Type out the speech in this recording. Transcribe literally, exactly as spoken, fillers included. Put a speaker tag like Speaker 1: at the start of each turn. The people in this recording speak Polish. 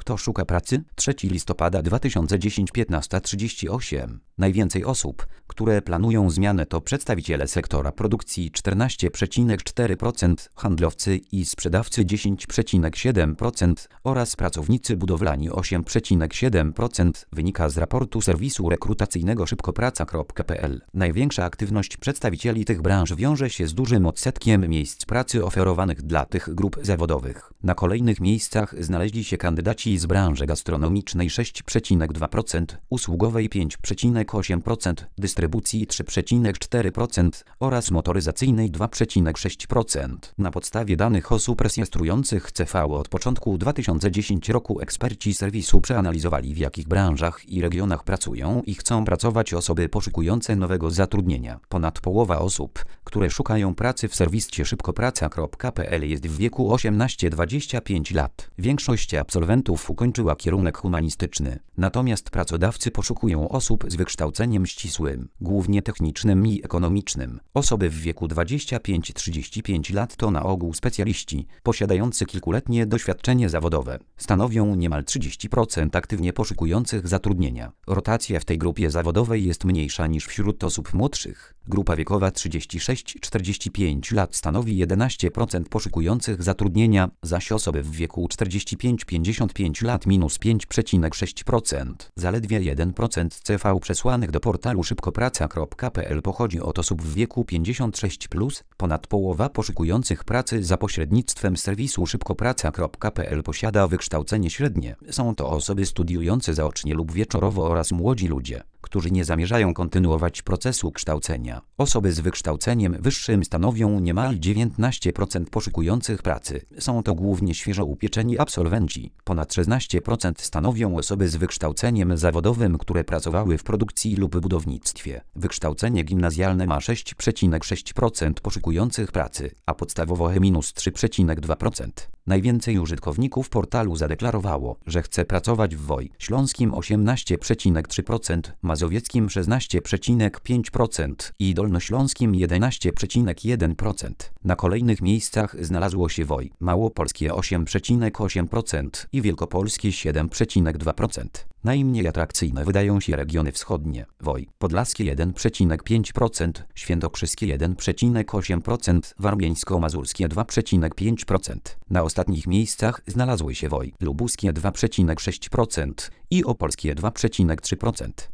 Speaker 1: Kto szuka pracy? trzeciego listopada dwa tysiące dziesiątego piętnaście trzydzieści osiem. Najwięcej osób, które planują zmianę, to przedstawiciele sektora produkcji czternaście przecinek cztery procent, handlowcy i sprzedawcy dziesięć przecinek siedem procent oraz pracownicy budowlani osiem przecinek siedem procent, wynika z raportu serwisu rekrutacyjnego szybkopraca kropka p l. Największa aktywność przedstawicieli tych branż wiąże się z dużym odsetkiem miejsc pracy oferowanych dla tych grup zawodowych. Na kolejnych miejscach znaleźli się kandydaci z branży gastronomicznej sześć przecinek dwa procent, usługowej pięć przecinek osiem procent, dystrybucji trzy przecinek cztery procent oraz motoryzacyjnej dwa przecinek sześć procent. Na podstawie danych osób rejestrujących C V od początku dwa tysiące dziesiątego roku eksperci serwisu przeanalizowali, w jakich branżach i regionach pracują i chcą pracować osoby poszukujące nowego zatrudnienia. Ponad połowa osób, które szukają pracy w serwisie szybkopraca kropka p l jest w wieku osiemnaście do dwudziestu pięciu lat. Większość absolwentów ukończyła kierunek humanistyczny. Natomiast pracodawcy poszukują osób z wykształceniem ścisłym, głównie technicznym i ekonomicznym. Osoby w wieku dwudziestu pięciu do trzydziestu pięciu lat to na ogół specjaliści, posiadający kilkuletnie doświadczenie zawodowe. Stanowią niemal trzydzieści procent aktywnie poszukujących zatrudnienia. Rotacja w tej grupie zawodowej jest mniejsza niż wśród osób młodszych. Grupa wiekowa trzydzieści sześć do czterdziestu pięciu lat stanowi jedenaście procent poszukujących zatrudnienia, zaś osoby w wieku czterdziestu pięciu do pięćdziesięciu pięciu lat minus pięć przecinek sześć procent. Zaledwie jeden procent C V przesłanych do portalu szybkopraca kropka p l pochodzi od osób w wieku pięćdziesiąt sześć plus. Ponad połowa poszukujących pracy za pośrednictwem serwisu szybkopraca kropka p l posiada wykształcenie średnie. Są to osoby studiujące zaocznie lub wieczorowo oraz młodzi ludzie, którzy nie zamierzają kontynuować procesu kształcenia. Osoby z wykształceniem wyższym stanowią niemal dziewiętnaście procent poszukujących pracy. Są to głównie świeżo upieczeni absolwenci. Ponad szesnaście procent stanowią osoby z wykształceniem zawodowym, które pracowały w produkcji lub budownictwie. Wykształcenie gimnazjalne ma sześć przecinek sześć procent poszukujących pracy, a podstawowe minus trzy przecinek dwa procent. Najwięcej użytkowników portalu zadeklarowało, że chce pracować w W O I śląskim osiemnaście przecinek trzy procent, mazowieckim szesnaście przecinek pięć procent i dolnośląskim jedenaście przecinek jeden procent. Na kolejnych miejscach znalazło się W O I małopolskie osiem przecinek osiem procent i wielkopolskie siedem przecinek dwa procent. Najmniej atrakcyjne wydają się regiony wschodnie. W O I podlaskie jeden przecinek pięć procent, świętokrzyskie jeden przecinek osiem procent, warmińsko-mazurskie dwa przecinek pięć procent. Na ostatnich miejscach znalazły się W O I lubuskie dwa przecinek sześć procent i opolskie dwa przecinek trzy procent.